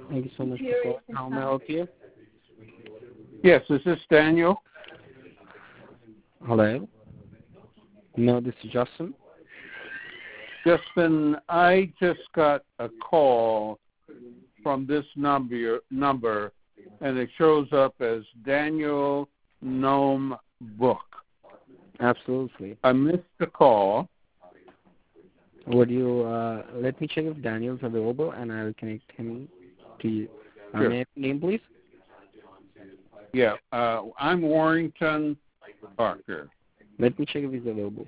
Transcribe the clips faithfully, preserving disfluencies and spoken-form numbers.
Thank you so much for calling. How may I help you? Yes, is this Daniel? Hello? No, this is Justin. Justin, I just got a call from this number, number, and it shows up as Daniel Gnome Book. Absolutely. I missed the call. Would you uh, let me check if Daniel's available, and I'll connect him to you. Uh, Sure. may I have your name, please? Yeah, uh, I'm Warrington Parker. Let me check if he's available.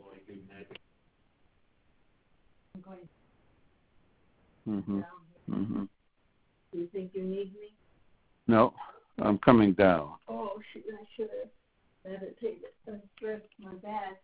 Mm-hmm. Mm-hmm. Do you think you need me? No, I'm coming down. Oh, shoot, I should have let it take the stress my back.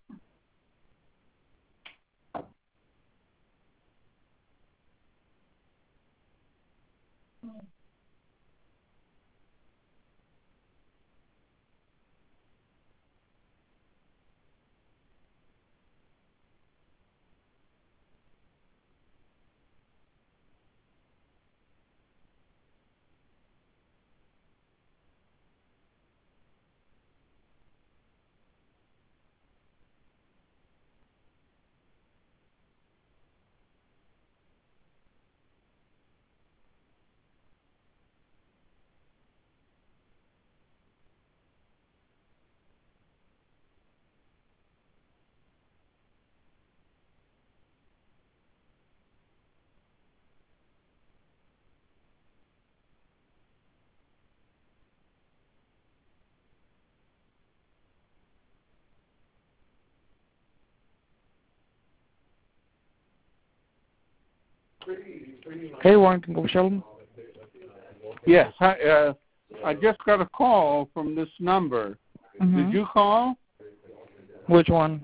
Hey, Warrington, go Sheldon. Yes, I, uh, I just got a call from this number. Mm-hmm. Did you call? Which one?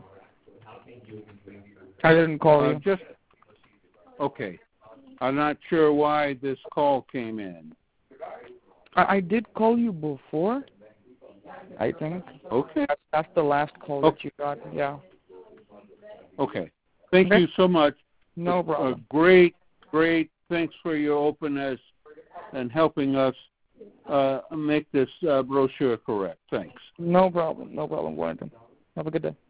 I didn't call Uh, you. just okay. I'm not sure why this call came in. I, I did call you before, I think. Okay. That's, that's the last call okay. that you got, yeah. Okay. Thank Okay. you so much. No problem. Uh, great, great. Thanks for your openness and helping us uh, make this uh, brochure correct. Thanks. No problem. No problem, Warrington. Have a good day.